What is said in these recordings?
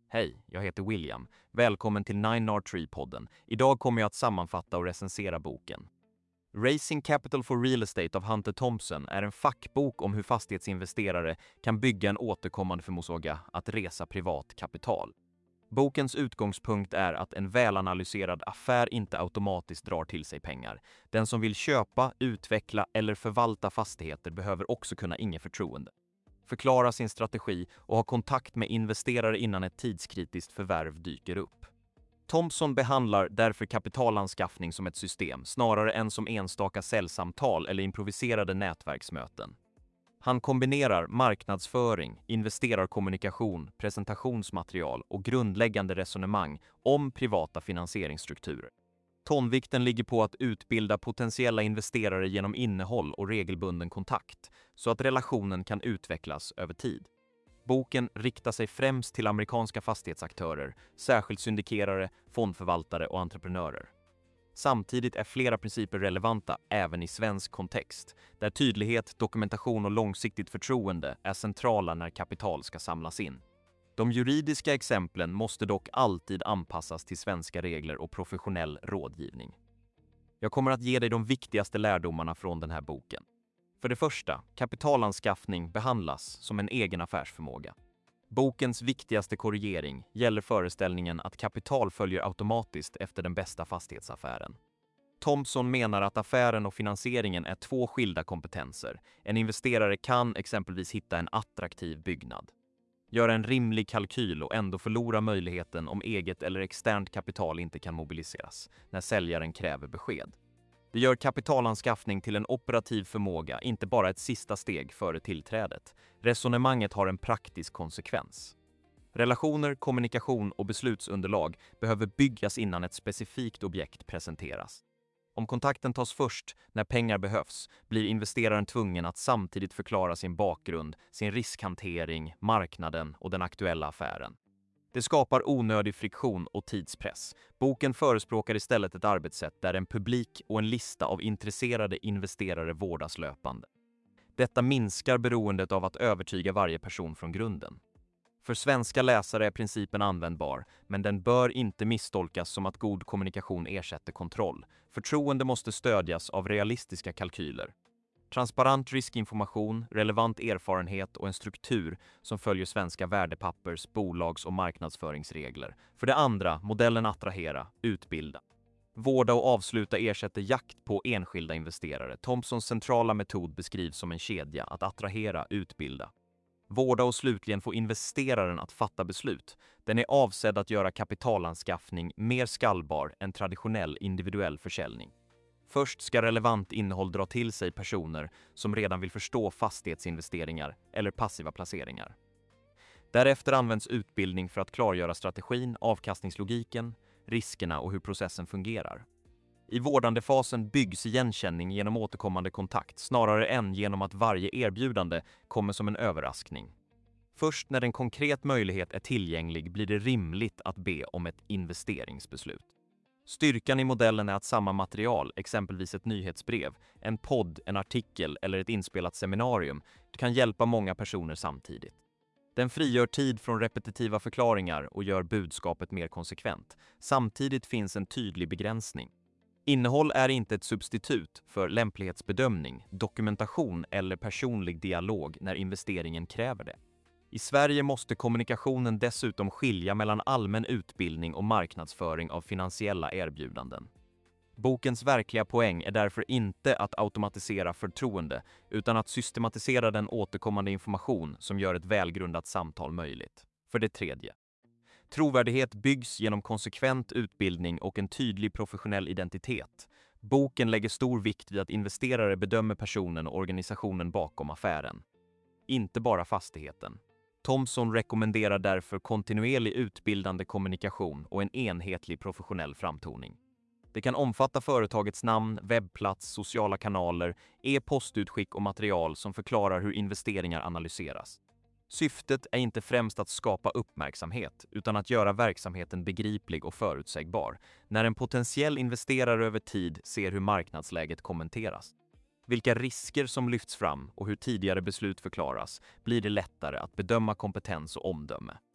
Hej, jag heter William. Välkommen till 9R3-podden. Idag kommer jag att sammanfatta och recensera boken. Raising Capital for Real Estate av Hunter Thompson är en fackbok om hur fastighetsinvesterare kan bygga en återkommande förmåga att resa privat kapital. Bokens utgångspunkt är att en välanalyserad affär inte automatiskt drar till sig pengar. Den som vill köpa, utveckla eller förvalta fastigheter behöver också kunna inge förtroende, förklara sin strategi och ha kontakt med investerare innan ett tidskritiskt förvärv dyker upp. Thompson behandlar därför kapitalanskaffning som ett system snarare än som enstaka säljsamtal eller improviserade nätverksmöten. Han kombinerar marknadsföring, investerarkommunikation, presentationsmaterial och grundläggande resonemang om privata finansieringsstrukturer. Tonvikten ligger på att utbilda potentiella investerare genom innehåll och regelbunden kontakt, så att relationen kan utvecklas över tid. Boken riktar sig främst till amerikanska fastighetsaktörer, särskilt syndikerare, fondförvaltare och entreprenörer. Samtidigt är flera principer relevanta även i svensk kontext, där tydlighet, dokumentation och långsiktigt förtroende är centrala när kapital ska samlas in. De juridiska exemplen måste dock alltid anpassas till svenska regler och professionell rådgivning. Jag kommer att ge dig de viktigaste lärdomarna från den här boken. För det första, kapitalanskaffning behandlas som en egen affärsförmåga. Bokens viktigaste korrigering gäller föreställningen att kapital följer automatiskt efter den bästa fastighetsaffären. Thompson menar att affären och finansieringen är två skilda kompetenser. En investerare kan exempelvis hitta en attraktiv byggnad, göra en rimlig kalkyl och ändå förlora möjligheten om eget eller externt kapital inte kan mobiliseras när säljaren kräver besked. Det gör kapitalanskaffning till en operativ förmåga, inte bara ett sista steg före tillträdet. Resonemanget har en praktisk konsekvens. Relationer, kommunikation och beslutsunderlag behöver byggas innan ett specifikt objekt presenteras. Om kontakten tas först när pengar behövs blir investeraren tvungen att samtidigt förklara sin bakgrund, sin riskhantering, marknaden och den aktuella affären. Det skapar onödig friktion och tidspress. Boken förespråkar istället ett arbetssätt där en publik och en lista av intresserade investerare vårdas löpande. Detta minskar beroendet av att övertyga varje person från grunden. För svenska läsare är principen användbar, men den bör inte misstolkas som att god kommunikation ersätter kontroll. Förtroende måste stödjas av realistiska kalkyler. Transparent riskinformation, relevant erfarenhet och en struktur som följer svenska värdepappers, bolags- och marknadsföringsregler. För det andra, modellen attrahera, utbilda. Vårda och avsluta ersätter jakt på enskilda investerare. Thompsons centrala metod beskrivs som en kedja, att attrahera, utbilda. Vårda och slutligen få investeraren att fatta beslut. Den är avsedd att göra kapitalanskaffning mer skallbar än traditionell individuell försäljning. Först ska relevant innehåll dra till sig personer som redan vill förstå fastighetsinvesteringar eller passiva placeringar. Därefter används utbildning för att klargöra strategin, avkastningslogiken, riskerna och hur processen fungerar. I vårdandefasen byggs igenkänning genom återkommande kontakt snarare än genom att varje erbjudande kommer som en överraskning. Först när en konkret möjlighet är tillgänglig blir det rimligt att be om ett investeringsbeslut. Styrkan i modellen är att samma material, exempelvis ett nyhetsbrev, en podd, en artikel eller ett inspelat seminarium, kan hjälpa många personer samtidigt. Den frigör tid från repetitiva förklaringar och gör budskapet mer konsekvent. Samtidigt finns en tydlig begränsning. Innehåll är inte ett substitut för lämplighetsbedömning, dokumentation eller personlig dialog när investeringen kräver det. I Sverige måste kommunikationen dessutom skilja mellan allmän utbildning och marknadsföring av finansiella erbjudanden. Bokens verkliga poäng är därför inte att automatisera förtroende, utan att systematisera den återkommande information som gör ett välgrundat samtal möjligt. För det tredje, trovärdighet byggs genom konsekvent utbildning och en tydlig professionell identitet. Boken lägger stor vikt vid att investerare bedömer personen och organisationen bakom affären, inte bara fastigheten. Thompson rekommenderar därför kontinuerlig utbildande kommunikation och en enhetlig professionell framtoning. Det kan omfatta företagets namn, webbplats, sociala kanaler, e-postutskick och material som förklarar hur investeringar analyseras. Syftet är inte främst att skapa uppmärksamhet utan att göra verksamheten begriplig och förutsägbar när en potentiell investerare över tid ser hur marknadsläget kommenteras. Vilka risker som lyfts fram och hur tidigare beslut förklaras blir det lättare att bedöma kompetens och omdöme.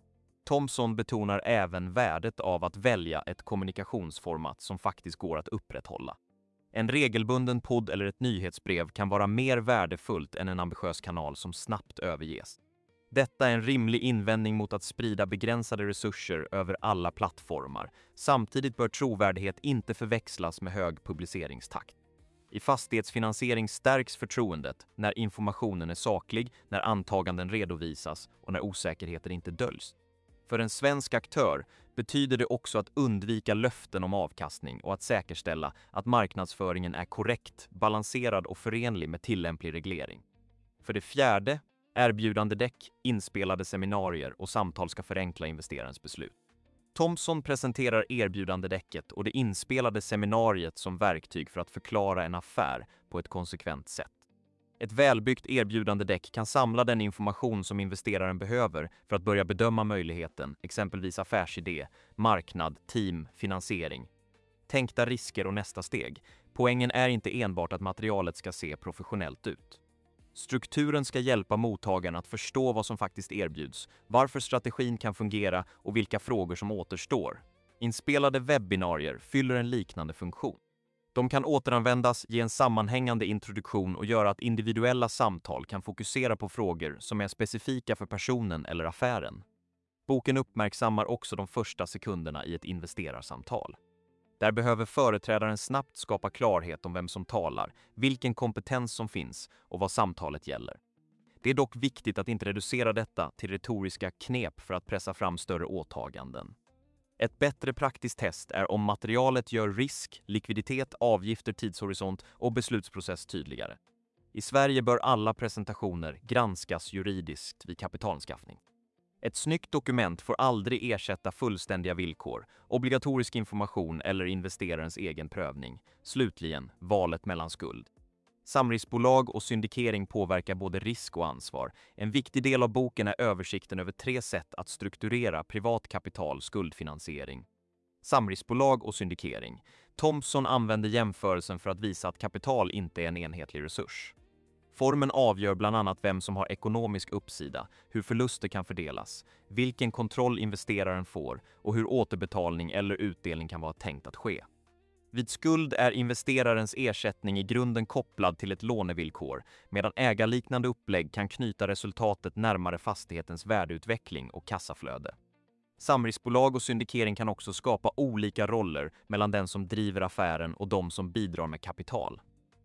Thomson betonar även värdet av att välja ett kommunikationsformat som faktiskt går att upprätthålla. En regelbunden podd eller ett nyhetsbrev kan vara mer värdefullt än en ambitiös kanal som snabbt överges. Detta är en rimlig invändning mot att sprida begränsade resurser över alla plattformar. Samtidigt bör trovärdighet inte förväxlas med hög publiceringstakt. I fastighetsfinansiering stärks förtroendet när informationen är saklig, när antaganden redovisas och när osäkerheter inte döljs. För en svensk aktör betyder det också att undvika löften om avkastning och att säkerställa att marknadsföringen är korrekt, balanserad och förenlig med tillämplig reglering. För det fjärde, erbjudande däck, inspelade seminarier och samtal ska förenkla investerarens beslut. Thomson presenterar erbjudandedäcket och det inspelade seminariet som verktyg för att förklara en affär på ett konsekvent sätt. Ett välbyggt erbjudandedäck kan samla den information som investeraren behöver för att börja bedöma möjligheten, exempelvis affärsidé, marknad, team, finansiering. Tänkta risker och nästa steg. Poängen är inte enbart att materialet ska se professionellt ut. Strukturen ska hjälpa mottagaren att förstå vad som faktiskt erbjuds, varför strategin kan fungera och vilka frågor som återstår. Inspelade webbinarier fyller en liknande funktion. De kan återanvändas, ge en sammanhängande introduktion och göra att individuella samtal kan fokusera på frågor som är specifika för personen eller affären. Boken uppmärksammar också de första sekunderna i ett investerarsamtal. Där behöver företrädaren snabbt skapa klarhet om vem som talar, vilken kompetens som finns och vad samtalet gäller. Det är dock viktigt att inte reducera detta till retoriska knep för att pressa fram större åtaganden. Ett bättre praktiskt test är om materialet gör risk, likviditet, avgifter, tidshorisont och beslutsprocess tydligare. I Sverige bör alla presentationer granskas juridiskt vid kapitalanskaffning. Ett snyggt dokument får aldrig ersätta fullständiga villkor, obligatorisk information eller investerarens egen prövning. Slutligen, valet mellan skuld. Samriskbolag och syndikering påverkar både risk och ansvar. En viktig del av boken är översikten över 3 sätt att strukturera privat kapital, skuldfinansiering. Samriskbolag och syndikering. Thomson använder jämförelsen för att visa att kapital inte är en enhetlig resurs. Formen avgör bland annat vem som har ekonomisk uppsida, hur förluster kan fördelas, vilken kontroll investeraren får och hur återbetalning eller utdelning kan vara tänkt att ske. Vid skuld är investerarens ersättning i grunden kopplad till ett lånevillkor, medan ägarliknande upplägg kan knyta resultatet närmare fastighetens värdeutveckling och kassaflöde. Samriskbolag och syndikering kan också skapa olika roller mellan den som driver affären och de som bidrar med kapital.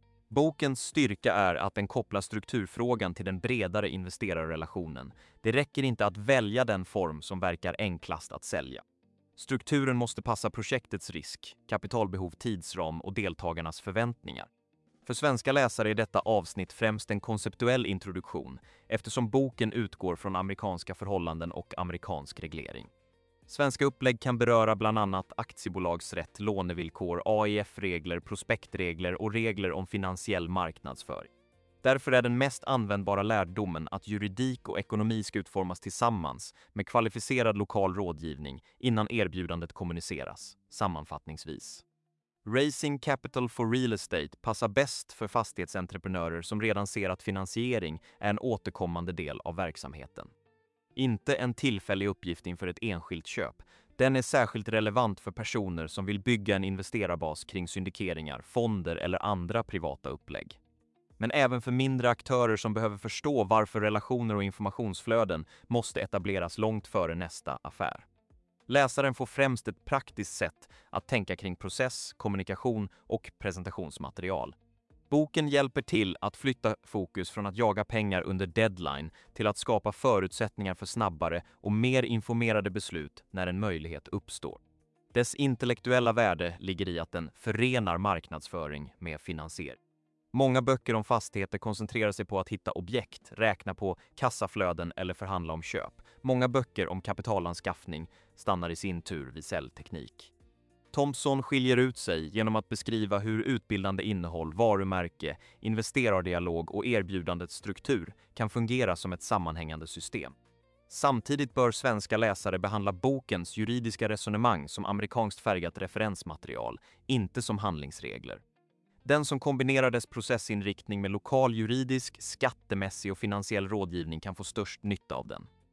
Bokens styrka är att den kopplar strukturfrågan till den bredare investerarrelationen. Det räcker inte att välja den form som verkar enklast att sälja. Strukturen måste passa projektets risk, kapitalbehov, tidsram och deltagarnas förväntningar. För svenska läsare är detta avsnitt främst en konceptuell introduktion eftersom boken utgår från amerikanska förhållanden och amerikansk reglering. Svenska upplägg kan beröra bland annat aktiebolagsrätt, lånevillkor, AIF-regler, prospektregler och regler om finansiell marknadsföring. Därför är den mest användbara lärdomen att juridik och ekonomi ska utformas tillsammans med kvalificerad lokal rådgivning innan erbjudandet kommuniceras. Sammanfattningsvis. Raising Capital for Real Estate passar bäst för fastighetsentreprenörer som redan ser att finansiering är en återkommande del av verksamheten. Inte en tillfällig uppgift inför ett enskilt köp. Den är särskilt relevant för personer som vill bygga en investerarbas kring syndikeringar, fonder eller andra privata upplägg. Men även för mindre aktörer som behöver förstå varför relationer och informationsflöden måste etableras långt före nästa affär. Läsaren får främst ett praktiskt sätt att tänka kring process, kommunikation och presentationsmaterial. Boken hjälper till att flytta fokus från att jaga pengar under deadline till att skapa förutsättningar för snabbare och mer informerade beslut när en möjlighet uppstår. Dess intellektuella värde ligger i att den förenar marknadsföring med finansiering. Många böcker om fastigheter koncentrerar sig på att hitta objekt, räkna på kassaflöden eller förhandla om köp. Många böcker om kapitalanskaffning stannar i sin tur vid säljteknik. Thomson skiljer ut sig genom att beskriva hur utbildande innehåll, varumärke, investerardialog och erbjudandets struktur kan fungera som ett sammanhängande system. Samtidigt bör svenska läsare behandla bokens juridiska resonemang som amerikanskt färgat referensmaterial, inte som handlingsregler. Den som kombinerar dess processinriktning med lokal juridisk, skattemässig och finansiell rådgivning kan få störst nytta av den.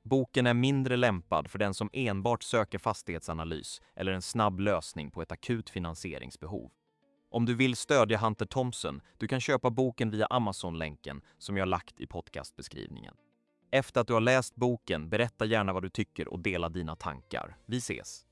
Boken är mindre lämpad för den som enbart söker fastighetsanalys eller en snabb lösning på ett akut finansieringsbehov. Om du vill stödja Hunter Thompson, du kan köpa boken via Amazon-länken som jag lagt i podcastbeskrivningen. Efter att du har läst boken, berätta gärna vad du tycker och dela dina tankar. Vi ses!